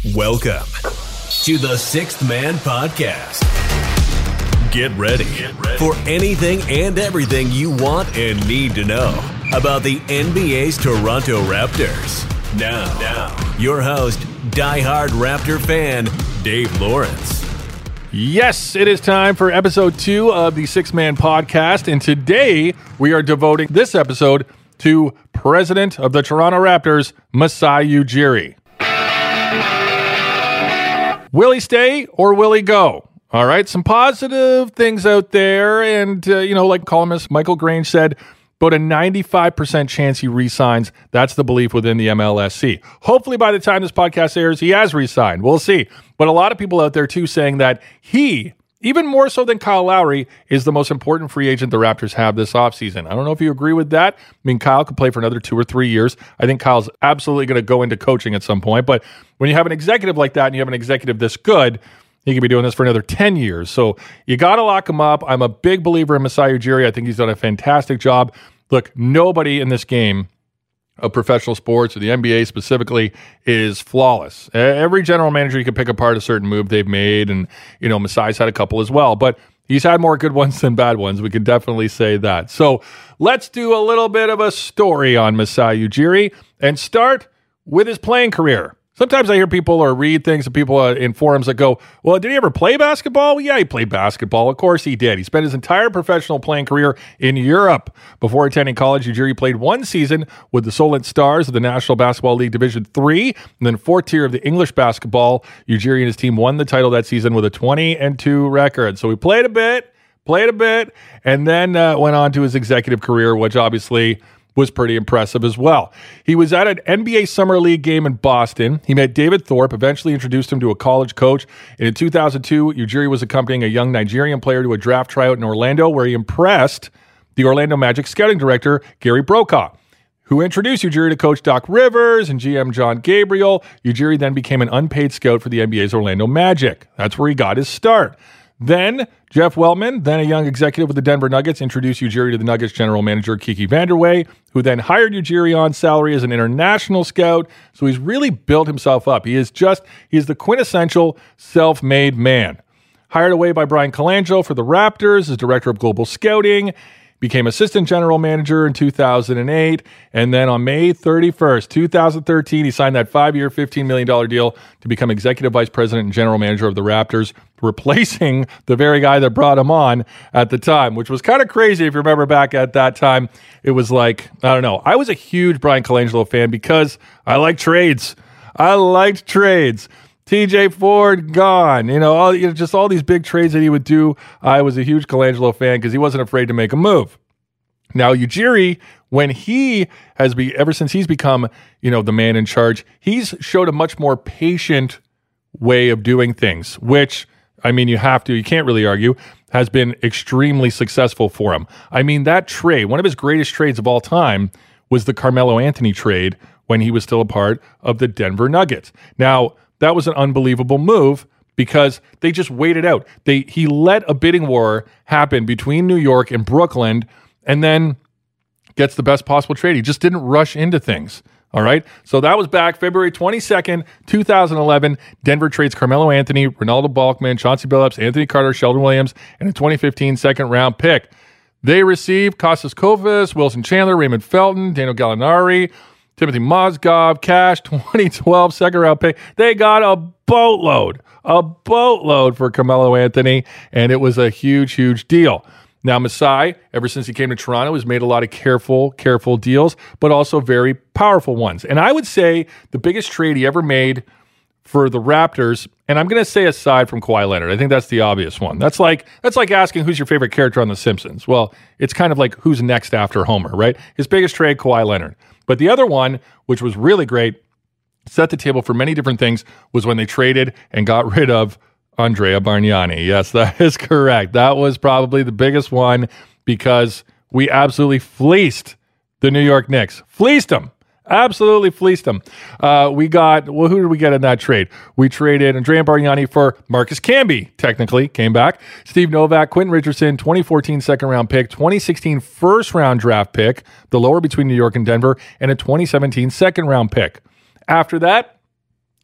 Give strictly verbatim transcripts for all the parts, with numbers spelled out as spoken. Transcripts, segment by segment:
Welcome to the Sixth Man Podcast. Get ready, Get ready for anything and everything you want and need to know about the N B A's Toronto Raptors. Now, now, your host, diehard Raptor fan, Dave Lawrence. Yes, it is time for episode two of the Sixth Man Podcast, and today we are devoting this episode to President of the Toronto Raptors, Masai Ujiri. Will he stay or will he go? All right, some positive things out there. And, uh, you know, like columnist Michael Grange said, about a ninety-five percent chance he re-signs. That's the belief within the M L S C. Hopefully by the time this podcast airs, he has re-signed. We'll see. But a lot of people out there, too, saying that he, even more so than Kyle Lowry, is the most important free agent the Raptors have this offseason. I don't know if you agree with that. I mean, Kyle could play for another two or three years. I think Kyle's absolutely going to go into coaching at some point. But when you have an executive like that and you have an executive this good, he could be doing this for another ten years. So you got to lock him up. I'm a big believer in Masai Ujiri. I think he's done a fantastic job. Look, nobody in this game of professional sports, or the N B A specifically, is flawless. Every general manager, you can pick apart a certain move they've made, and, you know, Masai's had a couple as well, but he's had more good ones than bad ones. We can definitely say that. So let's do a little bit of a story on Masai Ujiri and start with his playing career. Sometimes I hear people or read things of people uh, in forums that go, well, did he ever play basketball? Well, yeah, he played basketball. Of course he did. He spent his entire professional playing career in Europe. Before attending college, Ujiri played one season with the Solent Stars of the National Basketball League Division three, and then fourth tier of the English basketball. Ujiri and his team won the title that season with a twenty and two record. So he played a bit, played a bit, and then uh, went on to his executive career, which obviously was pretty impressive as well. He was at an N B A Summer League game in Boston. He met David Thorpe, eventually introduced him to a college coach. And in two thousand two, Ujiri was accompanying a young Nigerian player to a draft tryout in Orlando, where he impressed the Orlando Magic scouting director, Gary Brokaw, who introduced Ujiri to Coach Doc Rivers and G M John Gabriel. Ujiri then became an unpaid scout for the N B A's Orlando Magic. That's where he got his start. Then Jeff Weltman, then a young executive with the Denver Nuggets, introduced Ujiri to the Nuggets general manager Kiki Vanderway, who then hired Ujiri on salary as an international scout. So he's really built himself up. He is just, he is the quintessential self-made man. Hired away by Brian Colangelo for the Raptors as director of global scouting, became assistant general manager in two thousand eight, and then on May thirty-first, twenty thirteen, he signed that five-year, fifteen million dollars deal to become executive vice president and general manager of the Raptors, replacing the very guy that brought him on at the time, which was kind of crazy if you remember back at that time. It was like, I don't know, I was a huge Brian Colangelo fan because I like trades. I liked trades. T J Ford gone, you know, all, you know, just all these big trades that he would do. I was a huge Colangelo fan because he wasn't afraid to make a move. Now, Ujiri, when he has be ever since he's become, you know, the man in charge, he's showed a much more patient way of doing things, which, I mean, you have to, you can't really argue, has been extremely successful for him. I mean, that trade, one of his greatest trades of all time was the Carmelo Anthony trade when he was still a part of the Denver Nuggets. Now, that was an unbelievable move because they just waited out. They he let a bidding war happen between New York and Brooklyn, and then gets the best possible trade. He just didn't rush into things. All right. So that was back February twenty-second, twenty eleven. Denver trades Carmelo Anthony, Ronaldo Balkman, Chauncey Billups, Anthony Carter, Sheldon Williams, and a twenty fifteen second round pick. They received Kostas Koufos, Wilson Chandler, Raymond Felton, Daniel Gallinari, Timothy Mozgov, cash, twenty twelve second round pick. They got a boatload, a boatload for Carmelo Anthony, and it was a huge, huge deal. Now, Masai, ever since he came to Toronto, has made a lot of careful, careful deals, but also very powerful ones. And I would say the biggest trade he ever made for the Raptors, and I'm going to say aside from Kawhi Leonard, I think that's the obvious one. That's like that's like asking who's your favorite character on The Simpsons. Well, it's kind of like who's next after Homer, right? His biggest trade, Kawhi Leonard. But the other one, which was really great, set the table for many different things, was when they traded and got rid of Andrea Bargnani. Yes, that is correct. That was probably the biggest one because we absolutely fleeced the New York Knicks. Fleeced them. Absolutely fleeced them. Uh, we got, well, who did we get in that trade? We traded Andrea Bargnani for Marcus Camby, technically, came back. Steve Novak, Quentin Richardson, twenty fourteen second round pick, twenty sixteen first round draft pick, the lower between New York and Denver, and a twenty seventeen second round pick. After that,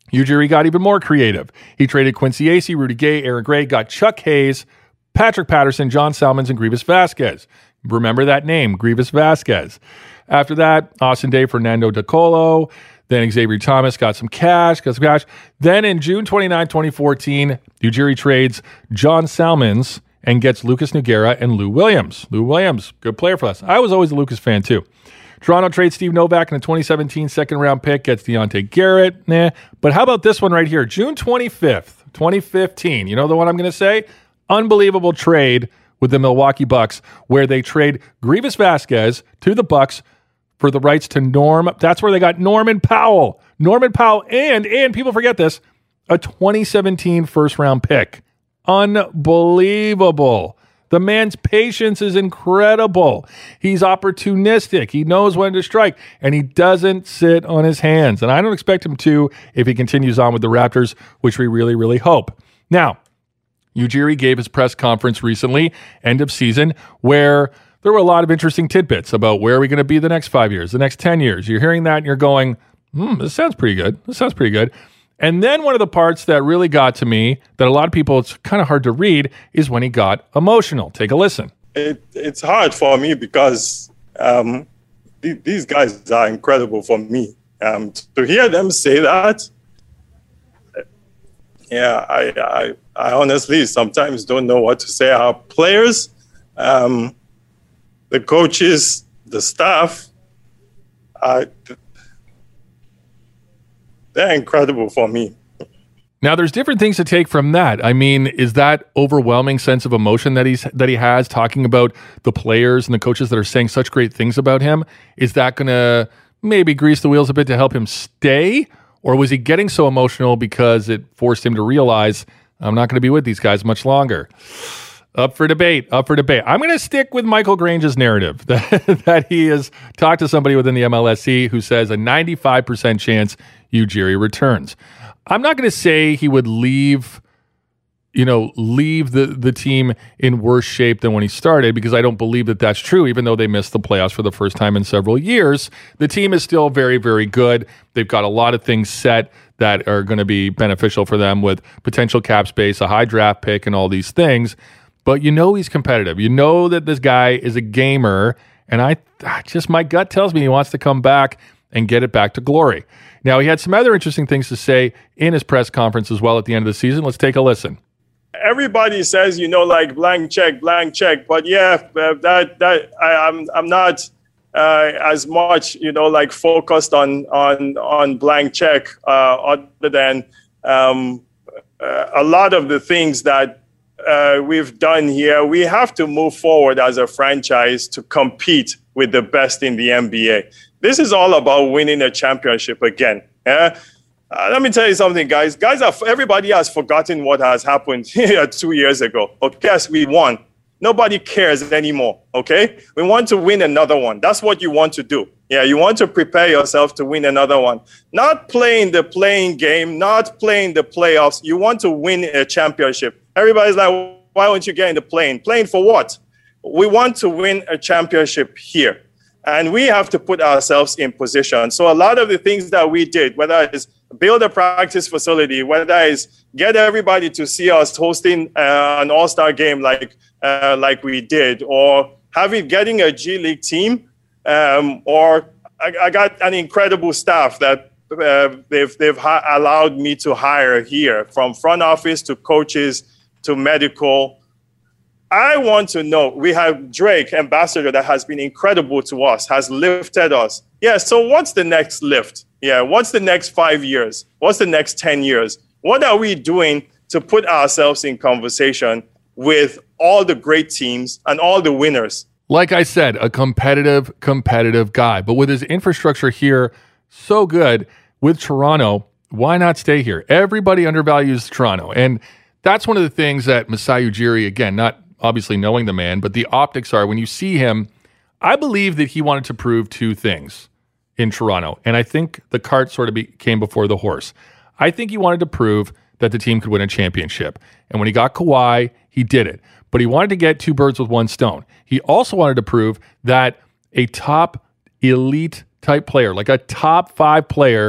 Ujiri got even more creative. He traded Quincy Acey, Rudy Gay, Aaron Gray, got Chuck Hayes, Patrick Patterson, John Salmons, and Grievous Vasquez. Remember that name, Grievous Vasquez. After that, Austin Day, Fernando DeColo. Then Xavier Thomas got some cash, got some cash. Then in June twenty-ninth, twenty fourteen, Ujiri trades John Salmons and gets Lucas Nogueira and Lou Williams. Lou Williams, good player for us. I was always a Lucas fan too. Toronto trades Steve Novak in a twenty seventeen second-round pick, gets Deontay Garrett. Nah. But how about this one right here? June twenty-fifth, twenty fifteen. You know the one I'm going to say? Unbelievable trade with the Milwaukee Bucks where they trade Grievous Vasquez to the Bucks for the rights to Norm. That's where they got Norman Powell. Norman Powell and, and people forget this, a twenty seventeen first-round pick. Unbelievable. The man's patience is incredible. He's opportunistic. He knows when to strike, and he doesn't sit on his hands. And I don't expect him to if he continues on with the Raptors, which we really, really hope. Now, Ujiri gave his press conference recently, end of season, where there were a lot of interesting tidbits about where are we going to be the next five years, the next ten years. You're hearing that and you're going, hmm, this sounds pretty good. This sounds pretty good. And then one of the parts that really got to me, that a lot of people, it's kind of hard to read, is when he got emotional. Take a listen. It, it's hard for me because um, th- these guys are incredible for me. Um, to hear them say that, yeah, I, I, I honestly sometimes don't know what to say. Our players, um, the coaches, the staff, uh, they're incredible for me. Now, there's different things to take from that. I mean, is that overwhelming sense of emotion that he's that he has talking about the players and the coaches that are saying such great things about him? Is that going to maybe grease the wheels a bit to help him stay? Or was he getting so emotional because it forced him to realize, I'm not going to be with these guys much longer? Up for debate, up for debate. I'm going to stick with Michael Grange's narrative that, that he has talked to somebody within the M L S C who says a ninety-five percent chance Ujiri returns. I'm not going to say he would leave, you know, leave the, the team in worse shape than when he started, because I don't believe that that's true, even though they missed the playoffs for the first time in several years. The team is still very, very good. They've got a lot of things set that are going to be beneficial for them with potential cap space, a high draft pick, and all these things. But you know he's competitive. You know that this guy is a gamer, and I just, my gut tells me he wants to come back and get it back to glory. Now, he had some other interesting things to say in his press conference as well at the end of the season. Let's take a listen. Everybody says, you know, like blank check, blank check. But yeah, that that I, I'm I'm not uh, as much, you know, like focused on on on blank check, uh, other than um, uh, a lot of the things that uh, we've done here. We have to move forward as a franchise to compete with the best in the N B A. This is all about winning a championship again. Yeah? Uh, let me tell you something, guys. Guys, are, everybody has forgotten what has happened here two years ago. But guess we won. Nobody cares anymore, okay? We want to win another one. That's what you want to do. Yeah, you want to prepare yourself to win another one. Not playing the playing game, not playing the playoffs. You want to win a championship. Everybody's like, why won't you get in the plane? Playing for what? We want to win a championship here. And we have to put ourselves in position. So a lot of the things that we did, whether it's build a practice facility, whether it's get everybody to see us hosting uh, an all-star game like uh, like we did, or having getting a G League team, um, or I, I got an incredible staff that uh, they've they've ha- allowed me to hire here, from front office to coaches to medical. I want to know, we have Drake, ambassador, that has been incredible to us, has lifted us. Yeah, so what's the next lift? Yeah, what's the next five years? What's the next ten years? What are we doing to put ourselves in conversation with all the great teams and all the winners? Like I said, a competitive, competitive guy. But with his infrastructure here so good with Toronto, why not stay here? Everybody undervalues Toronto. And that's one of the things that Masai Ujiri, again, not obviously knowing the man, but the optics are, when you see him, I believe that he wanted to prove two things in Toronto. And I think the cart sort of be, came before the horse. I think he wanted to prove that the team could win a championship. And when he got Kawhi, he did it. But he wanted to get two birds with one stone. He also wanted to prove that a top elite type player, like a top five player,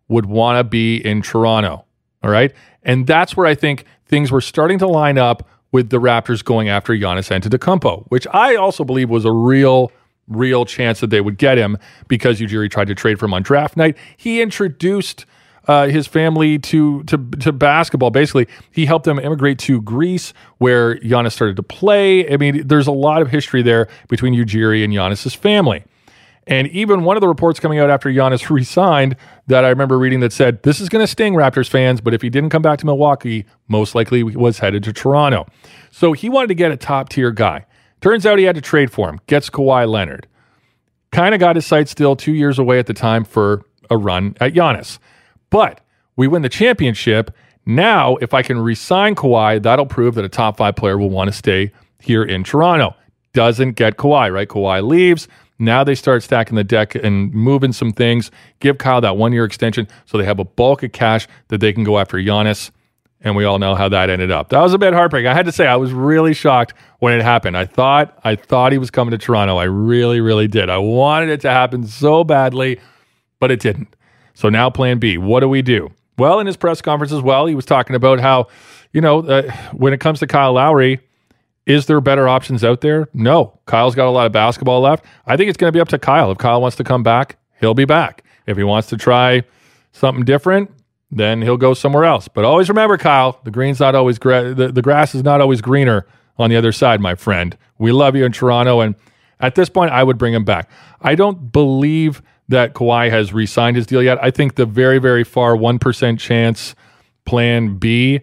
would want to be in Toronto. All right. And that's where I think things were starting to line up with the Raptors going after Giannis Antetokounmpo, which I also believe was a real, real chance that they would get him because Ujiri tried to trade for him on draft night. He introduced uh, his family to, to to basketball. Basically, he helped them immigrate to Greece, where Giannis started to play. I mean, there's a lot of history there between Ujiri and Giannis's family. And even one of the reports coming out after Giannis re-signed that I remember reading that said, this is going to sting Raptors fans, but if he didn't come back to Milwaukee, most likely he was headed to Toronto. So he wanted to get a top-tier guy. Turns out he had to trade for him. Gets Kawhi Leonard. Kind of got his sights still two years away at the time for a run at Giannis. But we win the championship. Now, if I can re-sign Kawhi, that'll prove that a top five player will want to stay here in Toronto. Doesn't get Kawhi, right? Kawhi leaves. Now they start stacking the deck and moving some things. Give Kyle that one-year extension so they have a bulk of cash that they can go after Giannis. And we all know how that ended up. That was a bit heartbreaking. I had to say, I was really shocked when it happened. I thought I thought he was coming to Toronto. I really, really did. I wanted it to happen so badly, but it didn't. So now plan B. What do we do? Well, in his press conference as well, he was talking about how, you know, uh, when it comes to Kyle Lowry, is there better options out there? No. Kyle's got a lot of basketball left. I think it's going to be up to Kyle. If Kyle wants to come back, he'll be back. If he wants to try something different, then he'll go somewhere else. But always remember, Kyle, the green's not always gra- the, the grass is not always greener on the other side, my friend. We love you in Toronto, and at this point, I would bring him back. I don't believe that Kawhi has re-signed his deal yet. I think the very, very far one percent chance plan B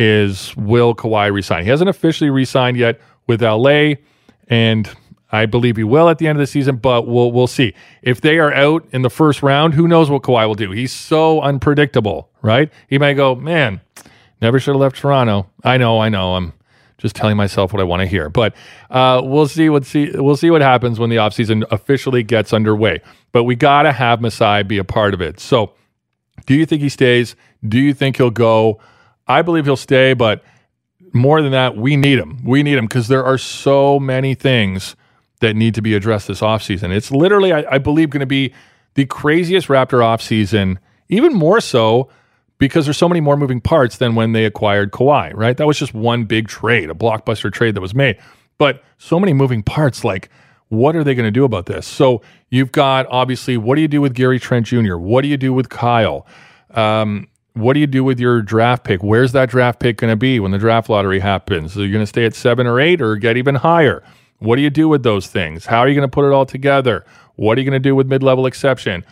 is will Kawhi resign. He hasn't officially re-signed yet with L A, and I believe he will at the end of the season, but we'll we'll see. If they are out in the first round, who knows what Kawhi will do? He's so unpredictable, right? He might go, man, never should have left Toronto. I know, I know. I'm just telling myself what I want to hear. But uh, we'll see what see we'll see what happens when the offseason officially gets underway. But we got to have Masai be a part of it. So do you think he stays? Do you think he'll go? I believe he'll stay, but more than that, we need him. We need him because there are so many things that need to be addressed this offseason. It's literally, I, I believe, going to be the craziest Raptor offseason, even more so because there's so many more moving parts than when they acquired Kawhi, right? That was just one big trade, a blockbuster trade that was made. But so many moving parts, like what are they going to do about this? So you've got, obviously, what do you do with Gary Trent Junior? What do you do with Kyle? Um, what do you do with your draft pick? Where's that draft pick going to be when the draft lottery happens? Are you going to stay at seven or eight or get even higher? What do you do with those things? How are you going to put it all together? What are you going to do with mid-level exception?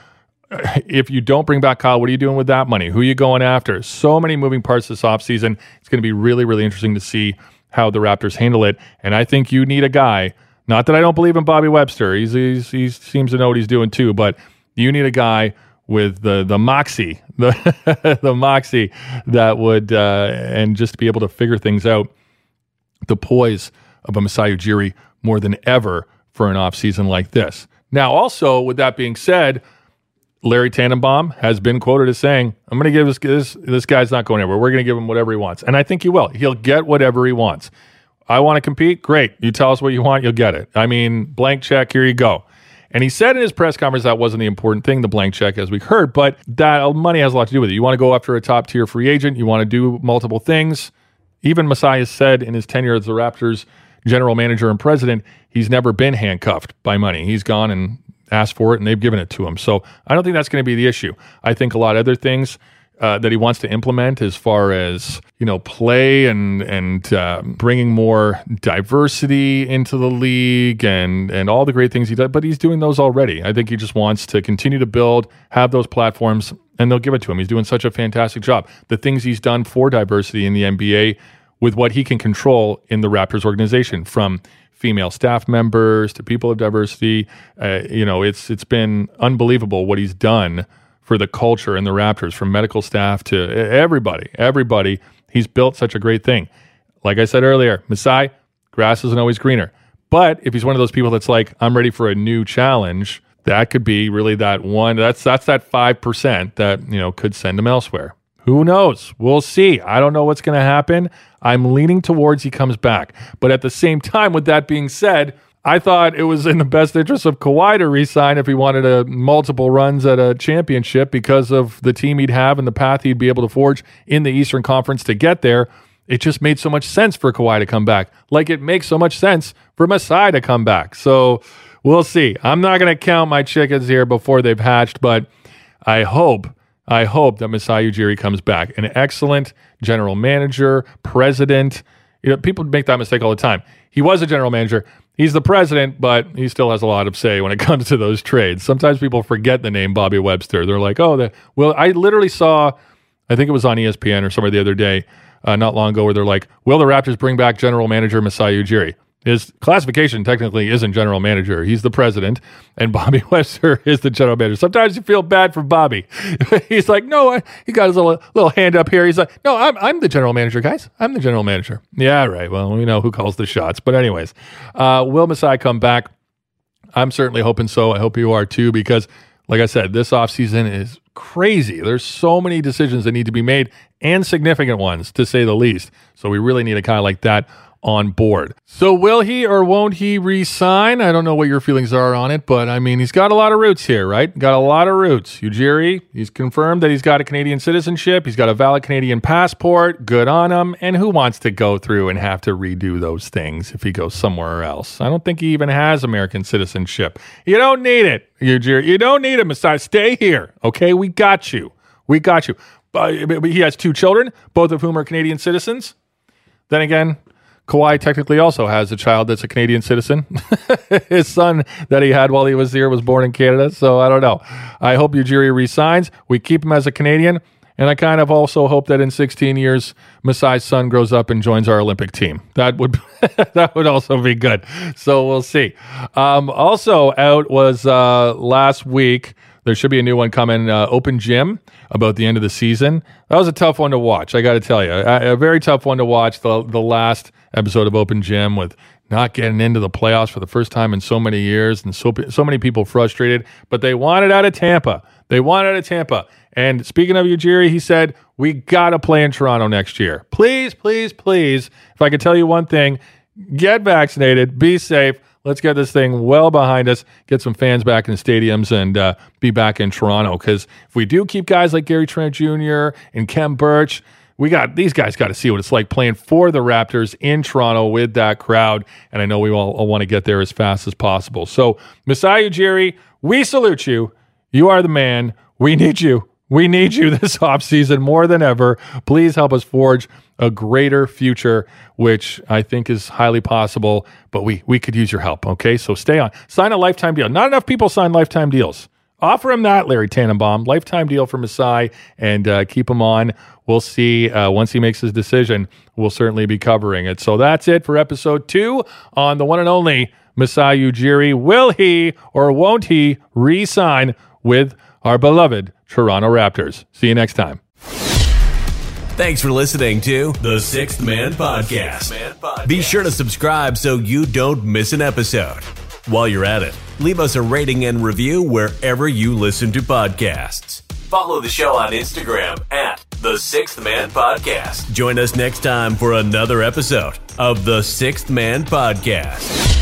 If you don't bring back Kyle, what are you doing with that money? Who are you going after? So many moving parts this offseason. It's going to be really, really interesting to see how the Raptors handle it. And I think you need a guy, not that I don't believe in Bobby Webster. He's, he's he seems to know what he's doing too, but you need a guy with the the moxie, the the moxie that would, uh, and just to be able to figure things out, the poise of a Masai Ujiri more than ever for an offseason like this. Now, also, with that being said, Larry Tannenbaum has been quoted as saying, I'm going to give this, this, this guy's not going anywhere. We're going to give him whatever he wants. And I think he will. He'll get whatever he wants. I want to compete? Great. You tell us what you want, you'll get it. I mean, blank check, here you go. And he said in his press conference that wasn't the important thing, the blank check, as we heard, but that money has a lot to do with it. You want to go after a top-tier free agent. You want to do multiple things. Even Masai has said in his tenure as the Raptors general manager and president, he's never been handcuffed by money. He's gone and asked for it, and they've given it to him. So I don't think that's going to be the issue. I think a lot of other things uh, that he wants to implement as far as, you know, play and and uh, bringing more diversity into the league and and all the great things he does, but he's doing those already. I think he just wants to continue to build, have those platforms, and they'll give it to him. He's doing such a fantastic job. The things he's done for diversity in the N B A with what he can control in the Raptors organization, from female staff members to people of diversity, uh, you know, it's it's been unbelievable what he's done for the culture in the Raptors, from medical staff to everybody, everybody. He's built such a great thing. Like I said earlier, Masai, grass isn't always greener. But if he's one of those people that's like, I'm ready for a new challenge, that could be really that one. That's that's that five percent that, you know, could send him elsewhere. Who knows? We'll see. I don't know what's going to happen. I'm leaning towards he comes back. But at the same time, with that being said, I thought it was in the best interest of Kawhi to re-sign if he wanted a multiple runs at a championship because of the team he'd have and the path he'd be able to forge in the Eastern Conference to get there. It just made so much sense for Kawhi to come back, like it makes so much sense for Masai to come back. So we'll see. I'm not going to count my chickens here before they've hatched, but I hope, I hope that Masai Ujiri comes back. An excellent general manager, president. You know, people make that mistake all the time. He was a general manager. He's the president, but he still has a lot of say when it comes to those trades. Sometimes people forget the name Bobby Webster. They're like, oh, the, well, I literally saw, I think it was on E S P N or somewhere the other day, uh, not long ago, where they're like, will the Raptors bring back general manager Masai Ujiri? His classification technically isn't general manager. He's the president, and Bobby Webster is the general manager. Sometimes you feel bad for Bobby. He's like, no, I, he got his little, little hand up here. He's like, no, I'm I'm the general manager, guys. I'm the general manager. Yeah, right. Well, we know who calls the shots. But anyways, uh, will Masai come back? I'm certainly hoping so. I hope you are too, because like I said, this offseason is crazy. There's so many decisions that need to be made, and significant ones, to say the least. So we really need a guy like that on board. So will he or won't he re-sign? I don't know what your feelings are on it, but I mean, he's got a lot of roots here, right? Got a lot of roots. Ujiri, he's confirmed that he's got a Canadian citizenship. He's got a valid Canadian passport. Good on him. And who wants to go through and have to redo those things if he goes somewhere else? I don't think he even has American citizenship. You don't need it, Ujiri. You don't need it, Masai. Stay here, okay? We got you. We got you. Uh, he has two children, both of whom are Canadian citizens. Then again, Kawhi technically also has a child that's a Canadian citizen. His son that he had while he was here was born in Canada, so I don't know. I hope Ujiri resigns. We keep him as a Canadian, and I kind of also hope that in sixteen years, Masai's son grows up and joins our Olympic team. That would that would also be good. So we'll see. Um, also out was uh, last week. There should be a new one coming, uh, Open Gym, about the end of the season. That was a tough one to watch, I got to tell you. A, a very tough one to watch, the the last episode of Open Gym, with not getting into the playoffs for the first time in so many years, and so so many people frustrated. But they wanted out of Tampa. They wanted out of Tampa. And speaking of Ujiri, he said, we got to play in Toronto next year. Please, please, please, if I could tell you one thing, get vaccinated, be safe. Let's get this thing well behind us, get some fans back in stadiums, and uh, be back in Toronto. Because if we do keep guys like Gary Trent Junior and Kem Birch, we got these guys got to see what it's like playing for the Raptors in Toronto with that crowd. And I know we all, all want to get there as fast as possible. So, Masai Ujiri, we salute you. You are the man. We need you. We need you this offseason more than ever. Please help us forge a greater future, which I think is highly possible, but we we could use your help, okay? So stay on. Sign a lifetime deal. Not enough people sign lifetime deals. Offer him that, Larry Tannenbaum. Lifetime deal for Masai, and uh, keep him on. We'll see. Uh, once he makes his decision, we'll certainly be covering it. So that's it for episode two on the one and only Masai Ujiri. Will he or won't he re-sign with our beloved Toronto Raptors? See you next time. Thanks for listening to The Sixth Man Podcast. Be sure to subscribe so you don't miss an episode. While you're at it, leave us a rating and review wherever you listen to podcasts. Follow the show on Instagram at The Sixth Man Podcast. Join us next time for another episode of The Sixth Man Podcast.